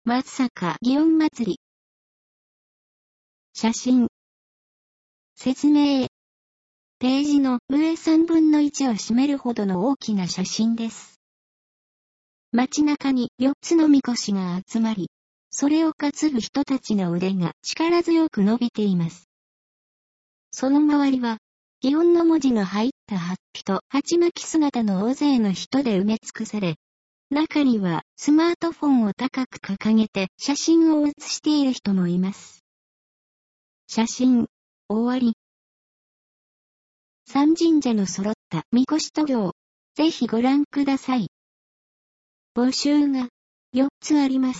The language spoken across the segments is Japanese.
松阪祇園祭り。写真。説明。ページの上3分の1を占めるほどの大きな写真です。街中に4つの神輿が集まり、それを担ぐ人たちの腕が力強く伸びています。その周りは、祇園の文字が入った法被と鉢巻き姿の大勢の人で埋め尽くされ、中にはスマートフォンを高く掲げて写真を写している人もいます。写真、終わり。三神社の揃った神輿渡御をぜひご覧ください。募集が4つあります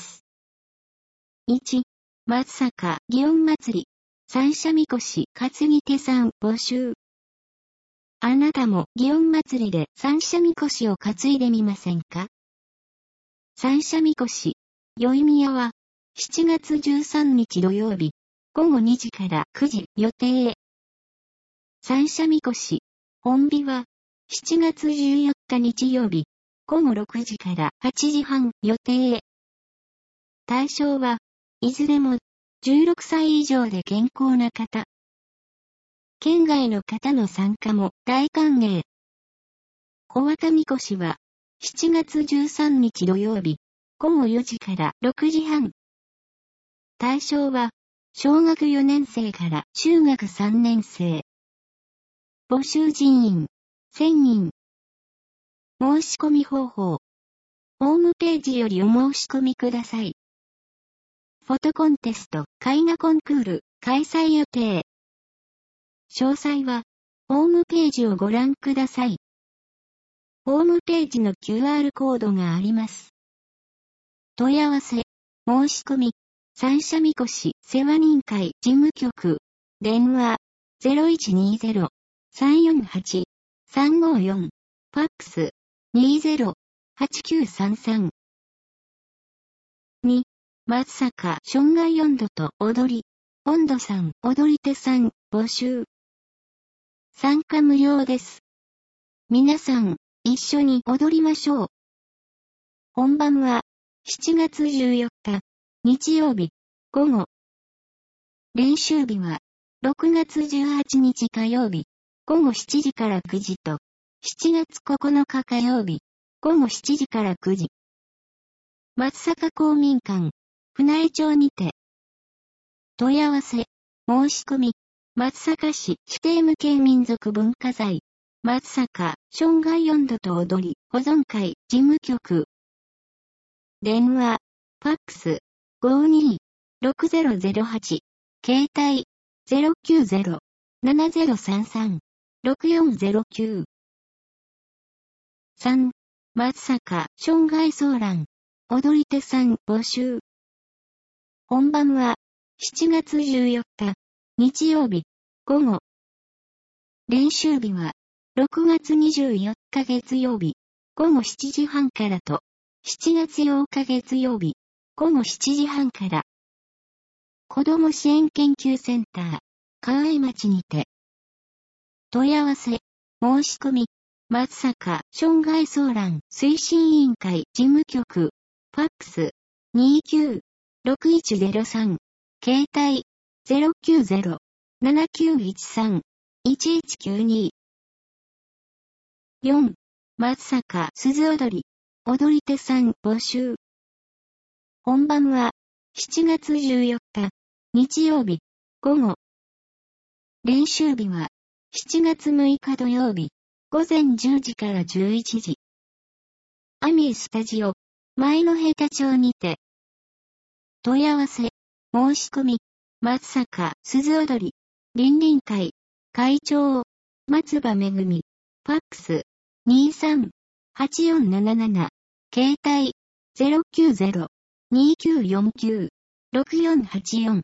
。1、松阪祇園祭り、三社神輿担ぎ手さん募集。あなたも祇園祭りで三社神輿を担いでみませんか？三社神輿、宵宮は7月13日土曜日、午後2時から9時予定。三社神輿、本日は7月14日日曜日、午後6時から8時半予定。対象はいずれも16歳以上で健康な方。県外の方の参加も大歓迎。小綿神輿は7月13日土曜日、午後4時から6時半。対象は小学4年生から中学3年生。募集人員1000人。申し込み方法。ホームページよりお申し込みください。フォトコンテスト、絵画コンクール、開催予定。詳細は、ホームページをご覧ください。ホームページの QR コードがあります。問い合わせ、申し込み、三社神輿世話人会事務局、電話、0120-348-354、ファックス、20-8933。2、松阪障害音頭と踊り、音頭さん、踊り手さん、募集。参加無料です。皆さん、一緒に踊りましょう。本番は、7月14日、日曜日、午後。練習日は、6月18日火曜日、午後7時から9時と、7月9日火曜日、午後7時から9時。松阪公民館、船江町にて。問い合わせ、申し込み、松阪市指定無形民族文化財、松阪障害音頭と踊り保存会事務局。電話、ファックス、52-6008、携帯、090-7033-6409。3、松阪障害相談、踊り手さん募集。本番は、7月14日、日曜日、午後。練習日は、6月24日月曜日、午後7時半からと、7月8日月曜日、午後7時半から。子ども支援研究センター、河合町にて。問い合わせ、申し込み、松阪障害相談推進委員会事務局、ファックス、29-6103、携帯、090-7913-1192。4、松阪鈴踊り、踊り手さん募集。本番は、7月14日、日曜日、午後。練習日は、7月6日土曜日、午前10時から11時。アミースタジオ、前の平田町にて。問い合わせ、申し込み、松阪鈴踊り、倫理会、会長、松葉めぐみ、ファックス、23-8477、携帯、090-2949-6484。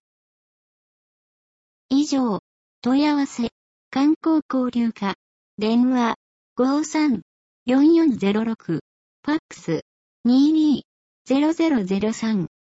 以上、問い合わせ、観光交流課、電話、53-4406、ファックス、22-0003。